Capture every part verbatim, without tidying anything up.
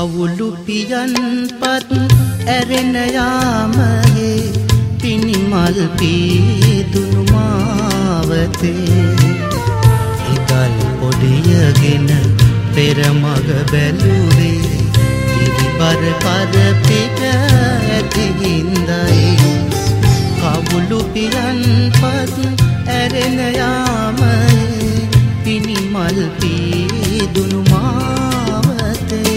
කවුළු පියන්පත් ඇරෙන යාමයේ පිනිමල් පීදුණු මාවතේ ඉදල් පොඩියගෙන පෙර මග බැලුවේ ඉරිබර පර පිට ඇති හින්දයි කවුළු පියන්පත් ඇරෙන යාමයේ පිනිමල් පීදුණු මාවතේ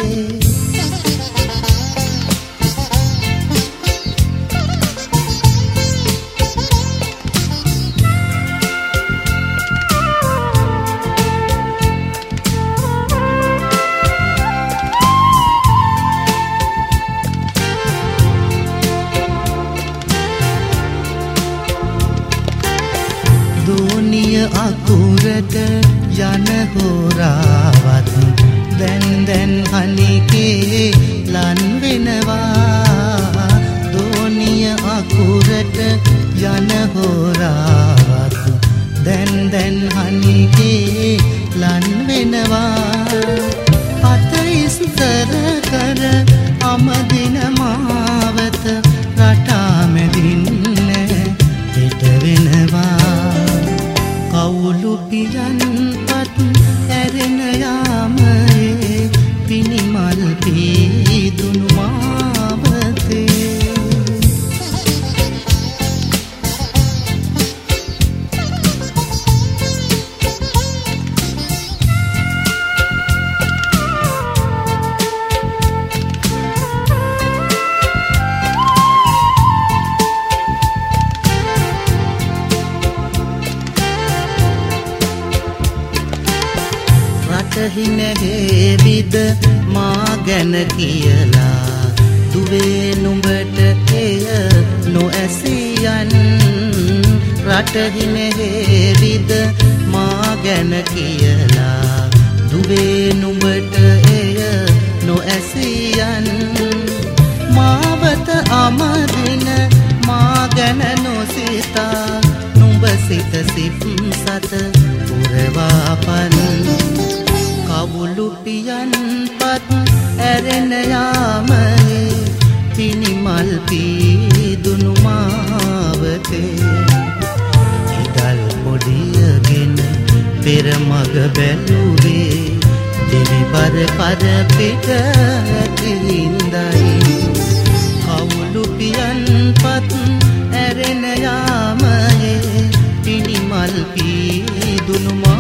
දෝනිය අකුරට යන හොරාවත් දැන් දැන් අනිකේ ලන් වෙනවා දෝනිය අකුරට යන හොරාවත් දැන් දැන් අනිකේ ලන් වෙනවා අත ඉස්තර කර අමදින මාවත රටාමැදින් පිට වෙනවා කවුළු පියන්පත් ඇරෙන යාමයේ පිනිමල් පීදුණු මාවතේ හිනහෙවිද මා ගැන කියලා දුවේ නුඹට එය නොඇසියන් රට හිනහෙවිද මා ගැන කියලා දුවේ නුඹට එය නොඇසියන් මාවත අමදින මා ගැන නොසිතා නුඹ සිත සිප් සත පුරවාපන් කවුළු පියන්පත් ඇරෙන යාමයේ පිනිමල් පීදුණු මාවතේ ඉදල් පොඩියගෙන පෙර මග බැලුවේ දෙවිබර කර පිට ඇති හින්දයි කවුළු පියන්පත් ඇරෙන යාමයේ පිනිමල් පීදුණු